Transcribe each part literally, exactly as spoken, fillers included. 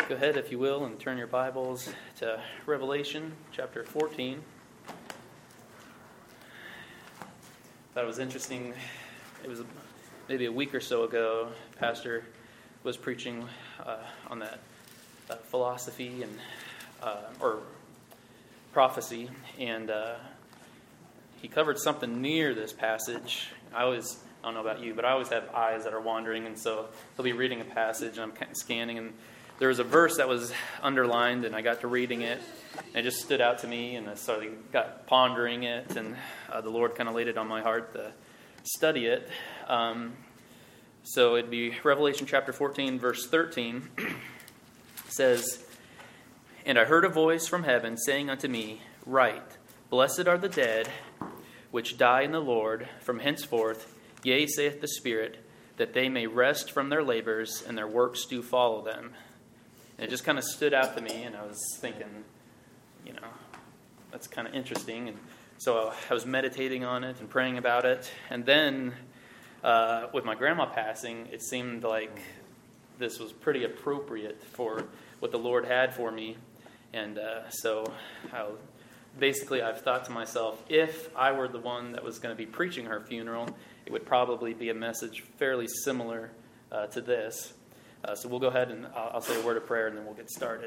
Go ahead, if you will, and turn your Bibles to Revelation chapter fourteen. Thought it was interesting. It was maybe a week or so ago, Pastor was preaching uh, on that uh, philosophy and uh, or prophecy, and uh, he covered something near this passage. I always, I don't know about you, but I always have eyes that are wandering, and so he'll be reading a passage, and I'm kind of scanning, and there was a verse that was underlined, and I got to reading it, and it just stood out to me, and I started got pondering it, and uh, the Lord kind of laid it on my heart to study it. Um, so it'd be Revelation chapter fourteen, verse thirteen. It says, "And I heard a voice from heaven saying unto me, Write, Blessed are the dead which die in the Lord from henceforth, yea, saith the Spirit, that they may rest from their labors, and their works do follow them." And it just kind of stood out to me, and I was thinking, you know, that's kind of interesting. And so I was meditating on it and praying about it. And then uh, with my grandma passing, it seemed like this was pretty appropriate for what the Lord had for me. And uh, so I, basically I've thought to myself, if I were the one that was going to be preaching her funeral, it would probably be a message fairly similar uh, to this. Uh, so we'll go ahead and I'll, I'll say a word of prayer and then we'll get started.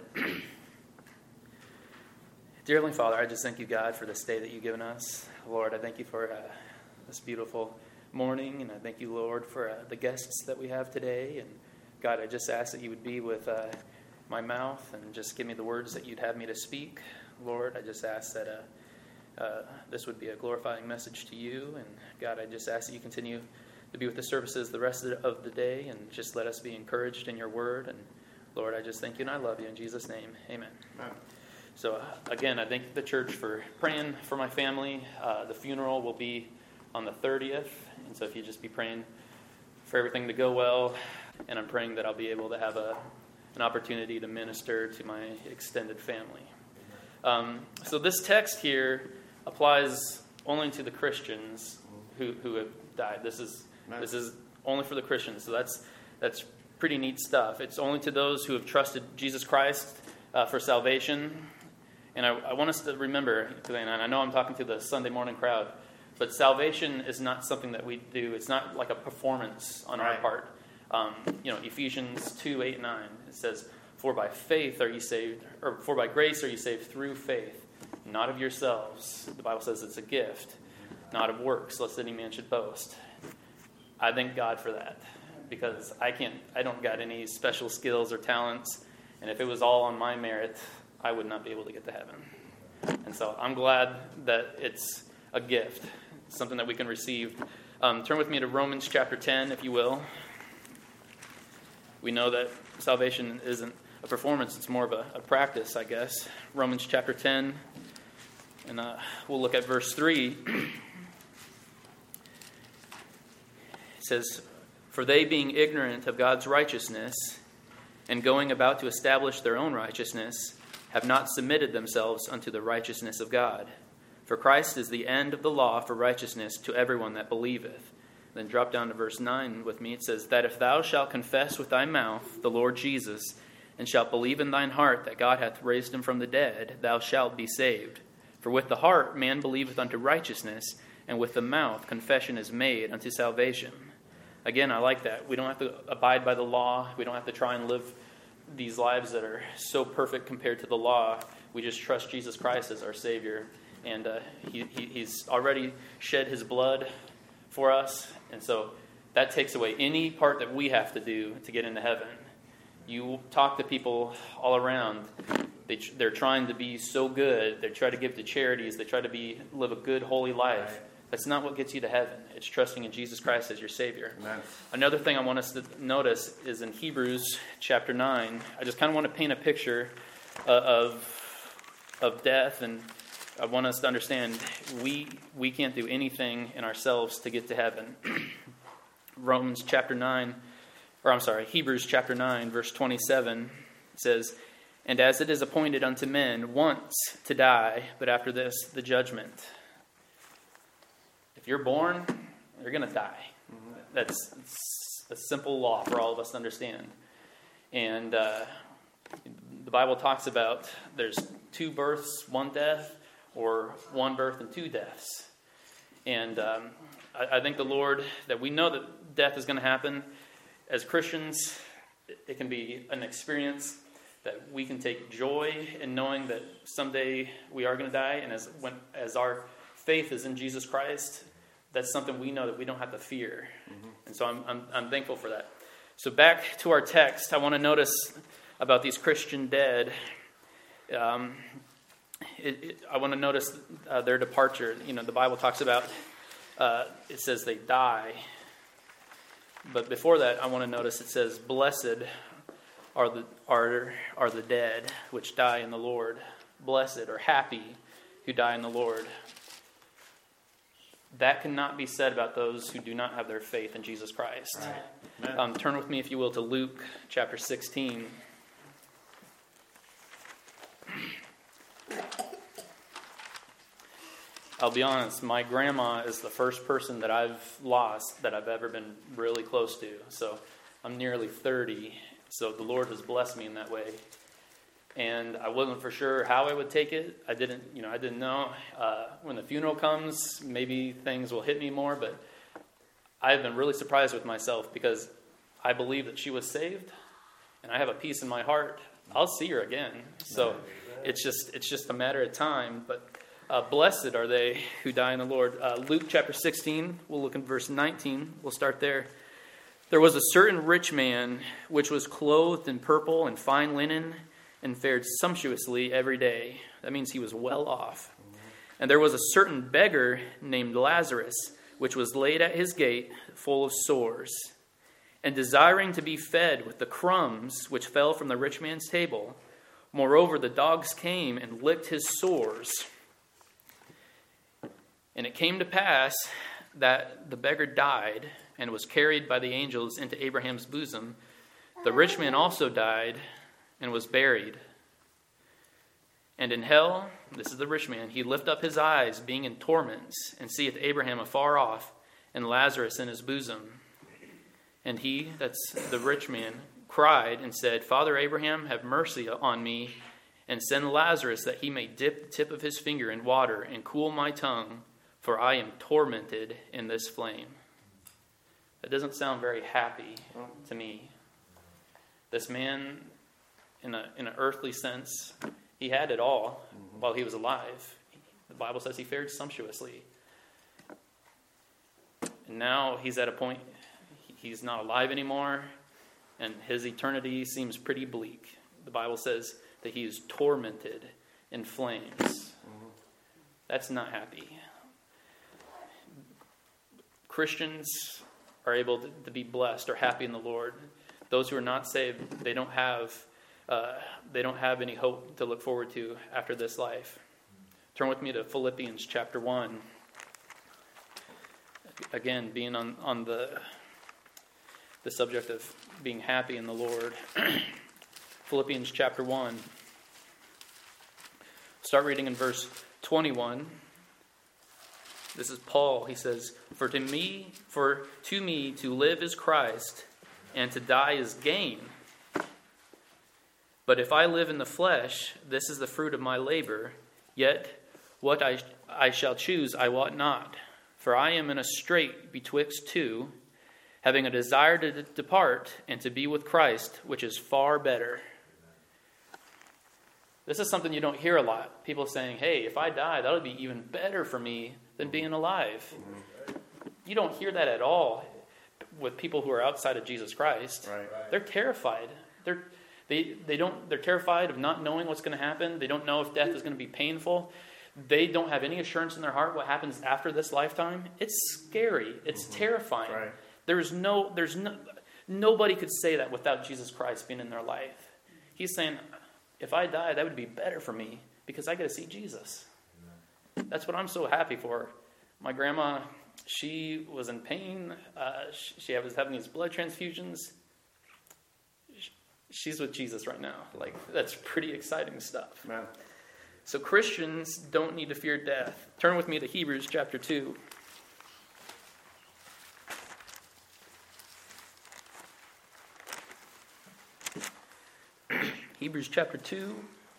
Dear Heavenly Father, I just thank you, God, for this day that you've given us. Lord, I thank you for uh, this beautiful morning, and I thank you, Lord, for uh, the guests that we have today. And God, I just ask that you would be with uh, my mouth and just give me the words that you'd have me to speak. Lord, I just ask that uh, uh, this would be a glorifying message to you. And God, I just ask that you continue to be with the services the rest of the day, and just let us be encouraged in your word. And Lord, I just thank you and I love you. In Jesus' name, amen. Amen. So uh, again, I thank the church for praying for my family. Uh, the funeral will be on the thirtieth, and so if you just be praying for everything to go well, and I'm praying that I'll be able to have a an opportunity to minister to my extended family. Um, so this text here applies only to the Christians who who have died. This is This is only for the Christians, so that's that's pretty neat stuff. It's only to those who have trusted Jesus Christ uh, for salvation. And I, I want us to remember, and I know I'm talking to the Sunday morning crowd, but salvation is not something that we do. It's not like a performance on right. our part. Um, you know, Ephesians two, eight, nine, it says, "For by faith are you saved, or for by grace are you saved through faith, not of yourselves." The Bible says it's a gift, not of works, lest any man should boast. I thank God for that, because I can't, I don't got any special skills or talents, and if it was all on my merit, I would not be able to get to heaven. And so I'm glad that it's a gift, something that we can receive. Um, turn with me to Romans chapter ten, if you will. We know that salvation isn't a performance, it's more of a, a practice, I guess. Romans chapter ten, and uh, we'll look at verse three. It says, "For they, being ignorant of God's righteousness, and going about to establish their own righteousness, have not submitted themselves unto the righteousness of God. For Christ is the end of the law for righteousness to everyone that believeth." Then drop down to verse nine with me. It says, "That if thou shalt confess with thy mouth the Lord Jesus, and shalt believe in thine heart that God hath raised him from the dead, thou shalt be saved. For with the heart man believeth unto righteousness, and with the mouth confession is made unto salvation." Again, I like that. We don't have to abide by the law. We don't have to try and live these lives that are so perfect compared to the law. We just trust Jesus Christ as our Savior. And uh, he, he, He's already shed His blood for us. And so that takes away any part that we have to do to get into heaven. You talk to people all around. They, they're trying to be so good. They try to give to charities. They try to be live a good, holy life. Right. That's not what gets you to heaven. It's trusting in Jesus Christ as your Savior. Amen. Another thing I want us to notice is in Hebrews chapter nine. I just kind of want to paint a picture uh, of of death, and I want us to understand we we can't do anything in ourselves to get to heaven. Romans chapter nine, or I'm sorry, Hebrews chapter nine, verse twenty-seven says, "And as it is appointed unto men once to die, but after this the judgment." If you're born, you're going to die. That's, that's a simple law for all of us to understand. And uh, the Bible talks about there's two births, one death, or one birth and two deaths. And um, I, I thank the Lord that we know that death is going to happen. As Christians, it, it can be an experience that we can take joy in knowing that someday we are going to die. And as when as our faith is in Jesus Christ, that's something we know that we don't have to fear. Mm-hmm. And so I'm, I'm I'm thankful for that. So back to our text, I want to notice about these Christian dead. Um, it, it, I want to notice uh, their departure. You know, the Bible talks about, uh, it says they die. But before that, I want to notice it says, blessed are the are are the dead which die in the Lord. Blessed or happy who die in the Lord. That cannot be said about those who do not have their faith in Jesus Christ. Right. Um, turn with me, if you will, to Luke chapter sixteen. I'll be honest, my grandma is the first person that I've lost that I've ever been really close to. So I'm nearly thirty, so the Lord has blessed me in that way. And I wasn't for sure how I would take it. I didn't, you know, I didn't know. Uh, when the funeral comes, maybe things will hit me more, but I've been really surprised with myself because I believe that she was saved, and I have a peace in my heart. I'll see her again. So it's just it's just a matter of time. But uh, blessed are they who die in the Lord. Uh, Luke chapter sixteen, we'll look in verse nineteen. We'll start there. There was a certain rich man which was clothed in purple and fine linen, and fared sumptuously every day. That means he was well off. And there was a certain beggar named Lazarus, which was laid at his gate, full of sores, and desiring to be fed with the crumbs which fell from the rich man's table. Moreover, the dogs came and licked his sores. And it came to pass that the beggar died and was carried by the angels into Abraham's bosom. The rich man also died and was buried. And in hell, this is the rich man, he lift up his eyes, being in torments, and seeth Abraham afar off, and Lazarus in his bosom. And he, that's the rich man, cried and said, Father Abraham, have mercy on me, and send Lazarus that he may dip the tip of his finger in water and cool my tongue, for I am tormented in this flame. That doesn't sound very happy to me. This man, in a in an earthly sense, he had it all mm-hmm. while he was alive. The Bible says he fared sumptuously. And now he's at a point, he's not alive anymore, and his eternity seems pretty bleak. The Bible says that he is tormented in flames. Mm-hmm. That's not happy. Christians are able to, to be blessed or happy in the Lord. Those who are not saved, they don't have uh, they don't have any hope to look forward to after this life. Turn with me to Philippians chapter one. Again, being on, on the the subject of being happy in the Lord. Philippians chapter one. Start reading in verse twenty-one. This is Paul. He says, For to me, for to me to live is Christ, and to die is gain. But if I live in the flesh, this is the fruit of my labor. Yet what I I shall choose I wot not. For I am in a strait betwixt two, having a desire to depart and to be with Christ, which is far better. This is something you don't hear a lot. People saying, hey, if I die, that would be even better for me than being alive. You don't hear that at all with people who are outside of Jesus Christ. Right. They're terrified. They're they they don't they're terrified of not knowing what's going to happen. They don't know if death is going to be painful. They don't have any assurance in their heart what happens after this lifetime. It's scary. It's mm-hmm. terrifying. Right. There's no there's no nobody could say that without Jesus Christ being in their life. He's saying, if I die, that would be better for me because I get to see Jesus. Amen. That's what I'm so happy for. My grandma, she was in pain. Uh, she, she was having these blood transfusions. She's with Jesus right now. Like, that's pretty exciting stuff. Man. So Christians don't need to fear death. Turn with me to Hebrews chapter two. Hebrews chapter two,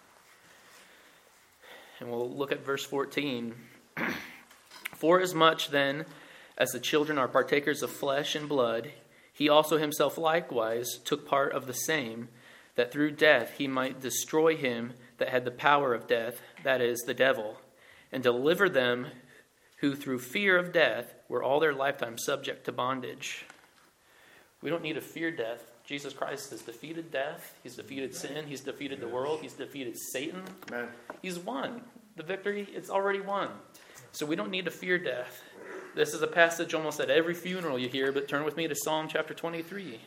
and we'll look at verse fourteen. Forasmuch then as the children are partakers of flesh and blood, he also himself likewise took part of the same, that through death he might destroy him that had the power of death, that is, the devil, and deliver them who through fear of death were all their lifetime subject to bondage. We don't need to fear death. Jesus Christ has defeated death. He's defeated sin. He's defeated the world. He's defeated Satan. Amen. He's won. The victory, it's already won. So we don't need to fear death. This is a passage almost at every funeral you hear, but turn with me to Psalm chapter twenty-three.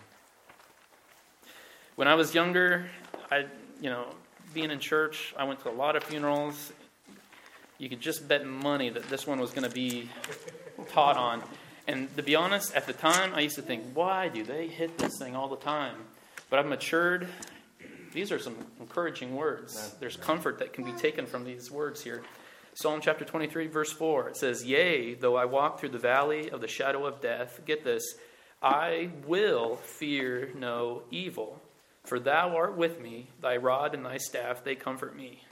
When I was younger, I, you know, being in church, I went to a lot of funerals. You could just bet money that this one was going to be taught on. And to be honest, at the time, I used to think, why do they hit this thing all the time? But I've matured. These are some encouraging words. There's comfort that can be taken from these words here. Psalm chapter twenty-three, verse four, it says, Yea, though I walk through the valley of the shadow of death, get this, I will fear no evil, for thou art with me, thy rod and thy staff, they comfort me.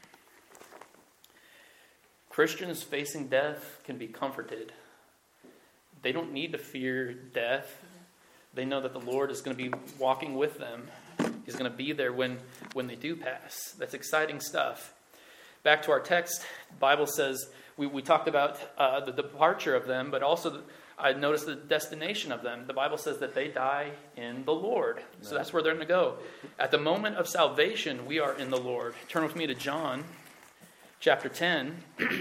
Christians facing death can be comforted. They don't need to fear death. They know that the Lord is going to be walking with them. He's going to be there when, when they do pass. That's exciting stuff. Back to our text, the Bible says, we, we talked about uh, the departure of them, but also the, I noticed the destination of them. The Bible says that they die in the Lord. So that's where they're going to go. At the moment of salvation, we are in the Lord. Turn with me to John chapter ten. And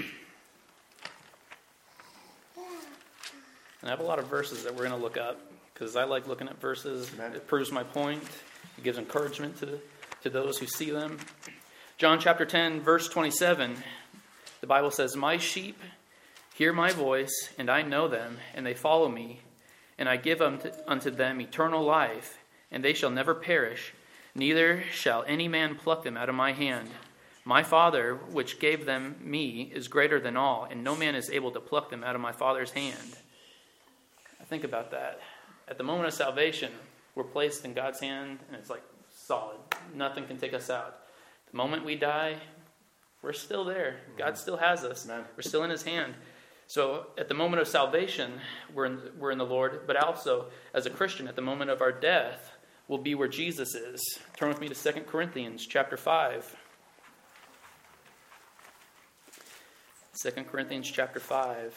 I have a lot of verses that we're going to look up because I like looking at verses. Amen. It proves my point. It gives encouragement to, to those who see them. John chapter ten, verse twenty-seven, the Bible says, My sheep hear my voice, and I know them, and they follow me. And I give unto, unto them eternal life, and they shall never perish, neither shall any man pluck them out of my hand. My Father, which gave them me, is greater than all, and no man is able to pluck them out of my Father's hand. I think about that. At the moment of salvation, we're placed in God's hand, and it's like solid. Nothing can take us out. The moment we die, we're still there. God still has us. Amen. We're still in His hand. So at the moment of salvation, we're in, we're in the Lord. But also, as a Christian, at the moment of our death, we'll be where Jesus is. Turn with me to Second Corinthians chapter five. Second Corinthians chapter five.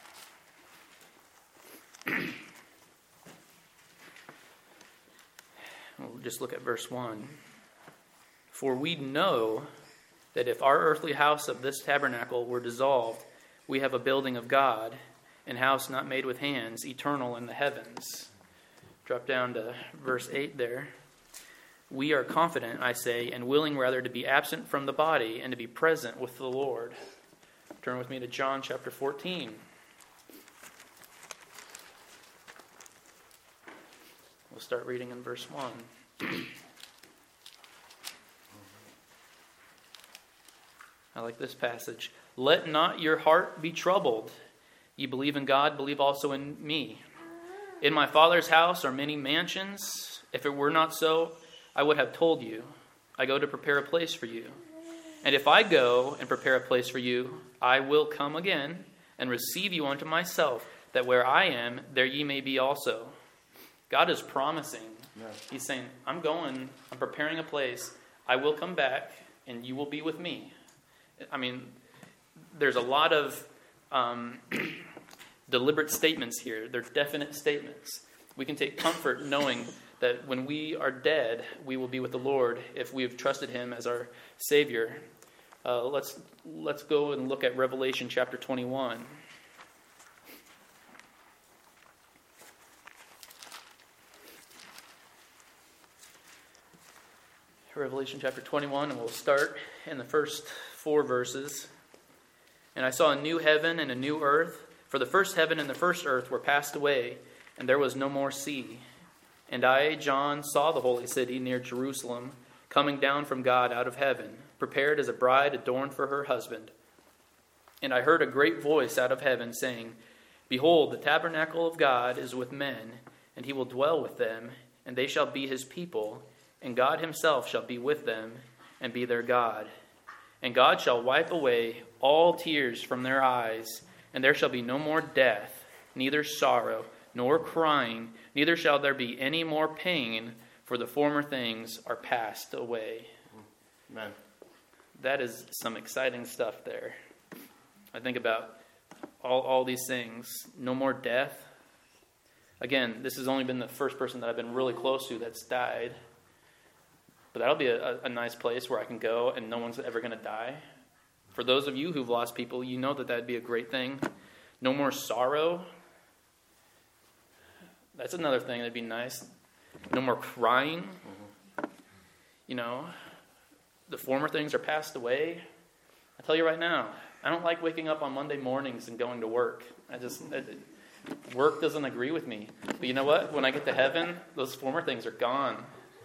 We'll just look at verse one. For we know that if our earthly house of this tabernacle were dissolved, we have a building of God, an house not made with hands, eternal in the heavens. Drop down to verse eight there. We are confident, I say, and willing rather to be absent from the body and to be present with the Lord. Turn with me to John chapter fourteen. We'll start reading in verse one. I like this passage. Let not your heart be troubled. Ye believe in God, believe also in me. In my Father's house are many mansions. If it were not so, I would have told you. I go to prepare a place for you. And if I go and prepare a place for you, I will come again and receive you unto myself, that where I am, there ye may be also. God is promising. Yes. He's saying, I'm going, I'm preparing a place. I will come back, and you will be with me. I mean, there's a lot of um, deliberate statements here. They're definite statements. We can take comfort knowing that when we are dead, we will be with the Lord if we have trusted Him as our Savior. Uh, let's let's go and look at Revelation chapter twenty-one. Revelation chapter twenty-one, and we'll start in the first four verses. And I saw a new heaven and a new earth, for the first heaven and the first earth were passed away, and there was no more sea. And I, John, saw the holy city near Jerusalem, coming down from God out of heaven, prepared as a bride adorned for her husband. And I heard a great voice out of heaven saying, Behold, the tabernacle of God is with men, and He will dwell with them, and they shall be His people, and God himself shall be with them and be their God. And God shall wipe away all tears from their eyes, and there shall be no more death, neither sorrow, nor crying, neither shall there be any more pain, for the former things are passed away. Amen. That is some exciting stuff there. I think about all, all these things. No more death. Again, this has only been the first person that I've been really close to that's died. But that'll be a, a nice place where I can go and no one's ever going to die. For those of you who've lost people, you know that that'd be a great thing. No more sorrow. That's another thing that'd be nice. No more crying. Mm-hmm. You know, the former things are passed away. I tell you right now, I don't like waking up on Monday mornings and going to work. I just, it, work doesn't agree with me. But you know what? When I get to heaven, those former things are gone.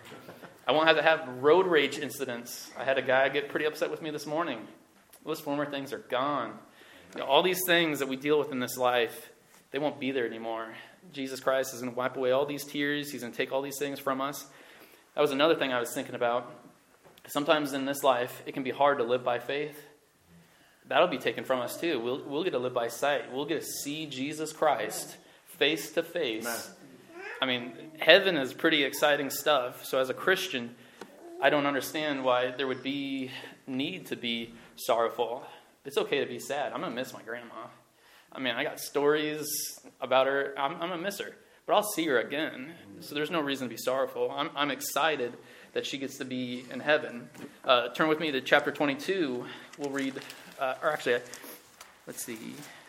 I won't have to have road rage incidents. I had a guy get pretty upset with me this morning. Those former things are gone. You know, all these things that we deal with in this life, they won't be there anymore. Jesus Christ is going to wipe away all these tears. He's going to take all these things from us. That was another thing I was thinking about. Sometimes in this life, it can be hard to live by faith. That'll be taken from us too. We'll, we'll get to live by sight. We'll get to see Jesus Christ face to face. Amen. I mean, heaven is pretty exciting stuff. So as a Christian, I don't understand why there would be need to be sorrowful. It's okay to be sad. I'm going to miss my grandma. I mean, I got stories about her. I'm, I'm going to miss her. But I'll see her again. So there's no reason to be sorrowful. I'm, I'm excited that she gets to be in heaven. Uh, turn with me to chapter twenty-two. We'll read, uh, or actually, let's see.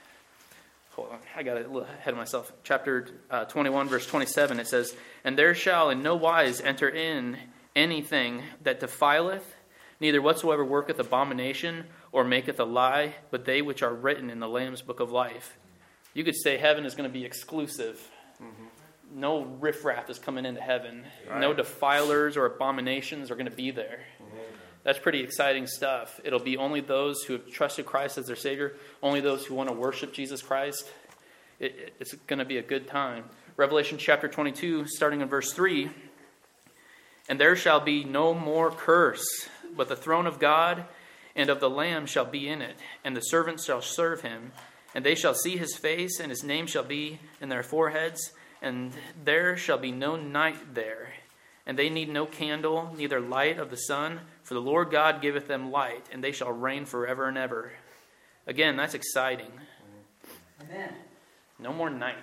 Hold on, I got it a little ahead of myself. Chapter uh, twenty-one, verse twenty-seven, it says, "And there shall in no wise enter in anything that defileth, neither whatsoever worketh abomination, or maketh a lie, but they which are written in the Lamb's book of life." You could say heaven is going to be exclusive. Mm-hmm. No riffraff is coming into heaven. Right. No defilers or abominations are going to be there. Mm-hmm. That's pretty exciting stuff. It'll be only those who have trusted Christ as their Savior, only those who want to worship Jesus Christ. It, it's going to be a good time. Revelation chapter twenty-two, starting in verse three. "And there shall be no more curse, but the throne of God and of the Lamb shall be in it, and the servants shall serve him. And they shall see his face, and his name shall be in their foreheads, and there shall be no night there. And they need no candle, neither light of the sun, for the Lord God giveth them light, and they shall reign forever and ever." Again, that's exciting. Amen. No more night.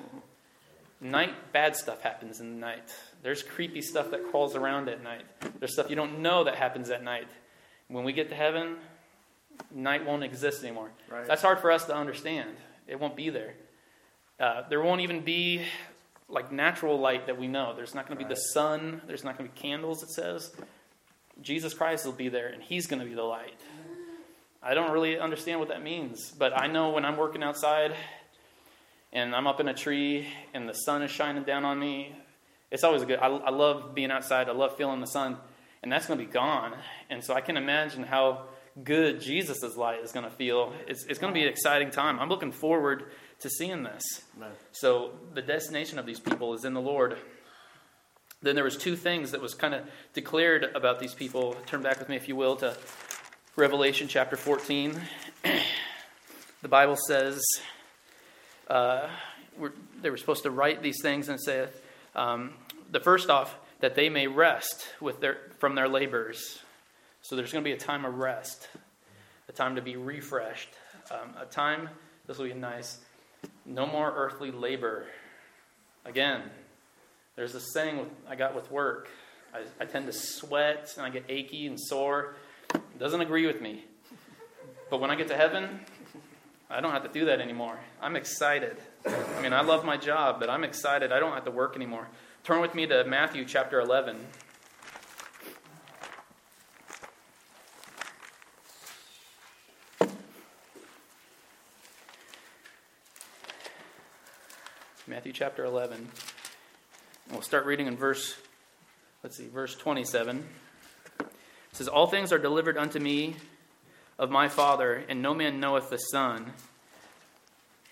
Night, bad stuff happens in the night. There's creepy stuff that crawls around at night. There's stuff you don't know that happens at night. When we get to heaven, night won't exist anymore. Right. That's hard for us to understand. It won't be there. Uh, there won't even be like natural light that we know. There's not going to be right. the sun. There's not going to be candles, it says. Jesus Christ will be there, and he's going to be the light. I don't really understand what that means, but I know when I'm working outside and I'm up in a tree and the sun is shining down on me, it's always good. I, I love being outside. I love feeling the sun, and that's going to be gone. And so I can imagine how good Jesus' light is going to feel. It's, it's going to be an exciting time. I'm looking forward to seeing this. Amen. So the destination of these people is in the Lord. Then there was two things that was kind of declared about these people. Turn back with me, if you will, to Revelation chapter fourteen. The Bible says uh, we're, they were supposed to write these things, and it saith, um, the first off, that they may rest with their from their labors. So there's going to be a time of rest, a time to be refreshed, um, a time, this will be nice, no more earthly labor. Again, there's this saying with, I got with work. I, I tend to sweat and I get achy and sore. It doesn't agree with me. But when I get to heaven, I don't have to do that anymore. I'm excited. I mean, I love my job, but I'm excited. I don't have to work anymore. Turn with me to Matthew chapter eleven. Matthew chapter eleven. We'll start reading in verse, let's see, verse twenty-seven. It says, "All things are delivered unto me of my Father, and no man knoweth the Son,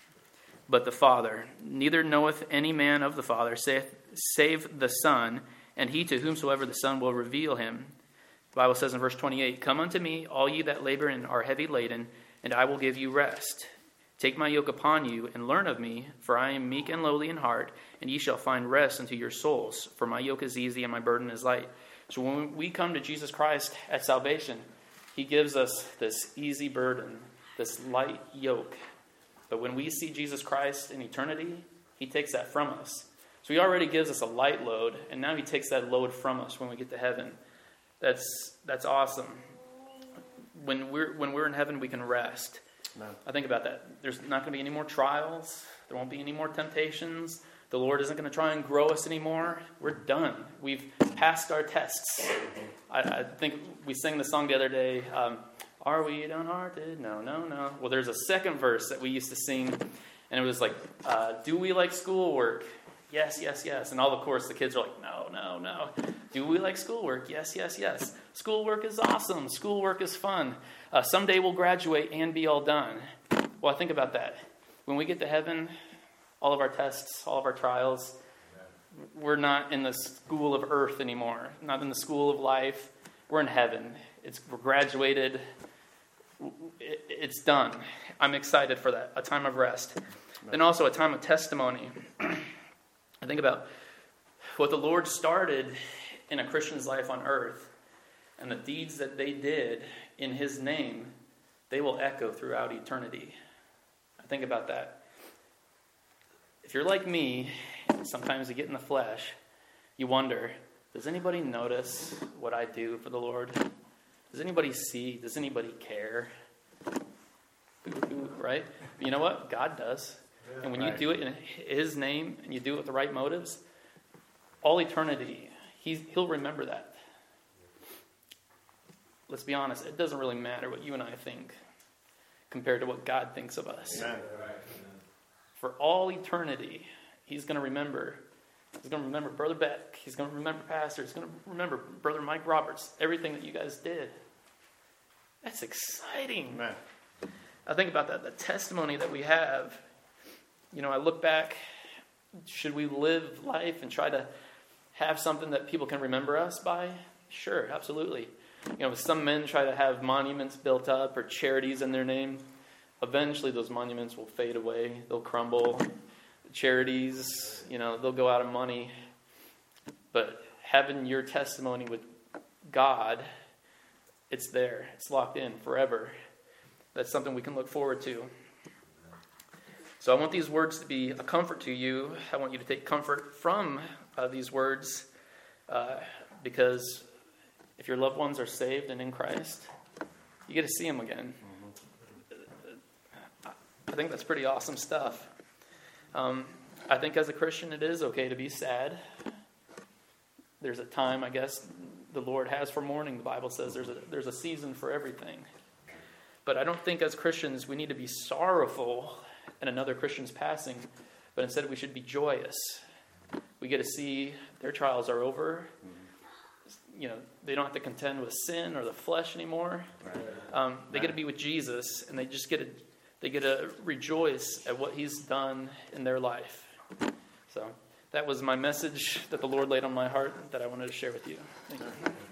but the Father. Neither knoweth any man of the Father, save the Son, and he to whomsoever the Son will reveal him. The Bible says in verse twenty-eight, "Come unto me, all ye that labor and are heavy laden, and I will give you rest. Take my yoke upon you, and learn of me, for I am meek and lowly in heart, and ye shall find rest unto your souls. For my yoke is easy, and my burden is light." So when we come to Jesus Christ at salvation, he gives us this easy burden, this light yoke. But when we see Jesus Christ in eternity, he takes that from us. So he already gives us a light load, and now he takes that load from us when we get to heaven. That's that's awesome. When we're when we're in heaven, we can rest. No. I think about that. There's not going to be any more trials. There won't be any more temptations. The Lord isn't going to try and grow us anymore. We're done. We've passed our tests. I, I think we sang the song the other day, um, "Are we downhearted? No, no, no." Well, there's a second verse that we used to sing, and it was like, uh, "Do we like schoolwork? Yes, yes, yes." And all of course, the kids are like, "No, no, no." "Do we like schoolwork? Yes, yes, yes." Schoolwork is awesome. Schoolwork is fun. Uh, someday we'll graduate and be all done. Well, I think about that. When we get to heaven, all of our tests, all of our trials, we're not in the school of earth anymore. Not in the school of life. We're in heaven. It's we're graduated. It, it's done. I'm excited for that. A time of rest. Then also a time of testimony. I think about what the Lord started in a Christian's life on earth, and the deeds that they did in his name, they will echo throughout eternity. I think about that. If you're like me, sometimes you get in the flesh, you wonder, does anybody notice what I do for the Lord? Does anybody see? Does anybody care? Right? You know what? God does. And when you do it in his name and you do it with the right motives, all eternity, he's, he'll remember that. Let's be honest, it doesn't really matter what you and I think compared to what God thinks of us. Amen. For all eternity, he's going to remember. He's going to remember Brother Beck. He's going to remember Pastor. He's going to remember Brother Mike Roberts. Everything that you guys did. That's exciting. Amen. I think about that, the testimony that we have. You know, I look back, should we live life and try to have something that people can remember us by? Sure, absolutely. You know, some men try to have monuments built up or charities in their name. Eventually those monuments will fade away. They'll crumble. Charities, you know, they'll go out of money. But having your testimony with God, it's there. It's locked in forever. That's something we can look forward to. So I want these words to be a comfort to you. I want you to take comfort from uh, these words uh, because if your loved ones are saved and in Christ, you get to see them again. I think that's pretty awesome stuff. Um, I think as a Christian, it is okay to be sad. There's a time, I guess, the Lord has for mourning. The Bible says there's a, there's a season for everything. But I don't think as Christians we need to be sorrowful at another Christian's passing, but instead we should be joyous. We get to see their trials are over. You know, they don't have to contend with sin or the flesh anymore. Um, they get to be with Jesus, and they just get to they get to rejoice at what he's done in their life. So that was my message that the Lord laid on my heart that I wanted to share with you. Thank you.